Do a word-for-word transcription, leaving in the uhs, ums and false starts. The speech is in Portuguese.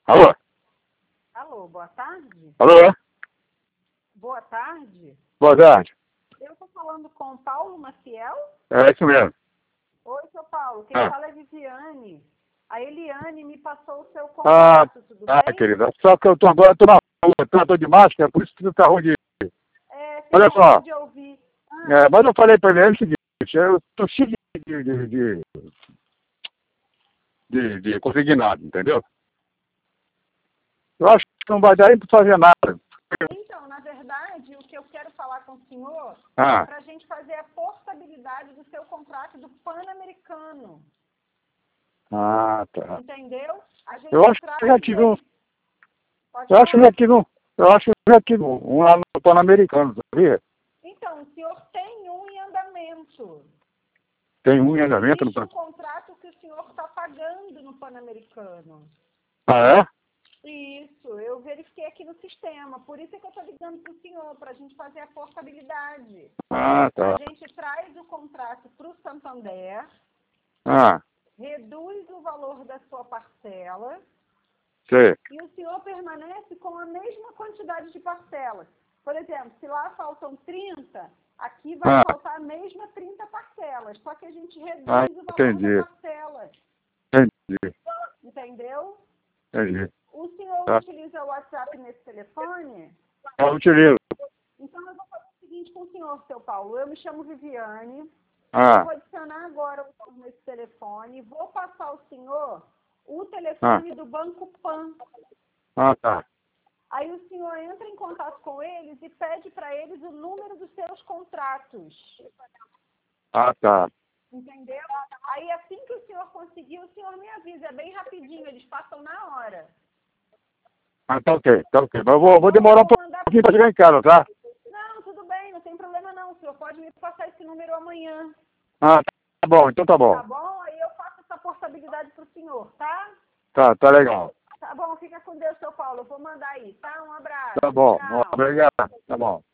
Alô? Alô, boa tarde? Alô? Boa tarde. Boa tarde. Eu estou falando com o Paulo Maciel? É isso mesmo. Oi, seu Paulo. Quem Ah, fala é Viviane. A Eliane me passou o seu ah, contato, tudo ah bem? querida. Só que eu tô agora, tô na rua, tá, tô de máscara, por isso que tá ruim de... É, Olha fica só, ruim de ouvir. Ah, é, mas eu falei pra ele é o seguinte, eu tô cheio de, de, de, de, de consignado, entendeu? Eu acho que não vai dar nem pra fazer nada. então, na verdade, o que eu quero falar com o senhor Ah, é para a gente fazer a portabilidade do seu contrato do Pan-Americano. ah, tá. Entendeu? A gente Eu acho que eu já traz tive um, ele... Pode eu acho que eu falar? já tive um, eu acho que eu já tive um, um lá no Pan-Americano, sabia? Então, o senhor tem um em andamento. Tem um em andamento no Existe Pan... um contrato que o senhor está pagando no Pan-Americano. Ah, é? Isso, eu verifiquei aqui no sistema. Por isso é que eu estou ligando para o senhor, para a gente fazer a portabilidade. Ah, A tá. gente traz o contrato para o Santander, Ah, reduz o valor da sua parcela sei. e o senhor permanece com a mesma quantidade de parcelas. Por exemplo, se lá faltam trinta, aqui vai Ah, faltar a mesma trinta parcelas, só que a gente ah, reduz o valor da entendi. parcela. Entendi. Entendeu? Entendi. O senhor Tá. utiliza o WhatsApp nesse telefone? Eu utilizo. Então eu vou fazer o seguinte com o senhor, seu Paulo. Eu me chamo Viviane. Eu Ah, vou adicionar agora o senhor nesse telefone. Vou passar ao senhor o ah, telefone do Banco Pan. ah, tá. Aí o senhor entra em contato com eles e pede para eles o número dos seus contratos. Ah, tá. Entendeu? Aí assim que o senhor conseguir, o senhor me avisa. É bem rapidinho, eles passam na hora. Ah, tá ok, tá ok. Mas eu vou, Tá vou bom? Eu demorar um vou mandar... pouquinho pra chegar em casa, tá? Não, tudo bem, não tem problema não. O senhor pode me passar esse número amanhã. Ah, tá bom, então tá Tá bom. bom? Aí eu faço essa portabilidade pro senhor, tá? Tá, tá legal. Tá bom, fica com Deus, seu Paulo. Eu vou mandar aí, tá? Um abraço. Tá bom. Tchau. Obrigado. Tá bom.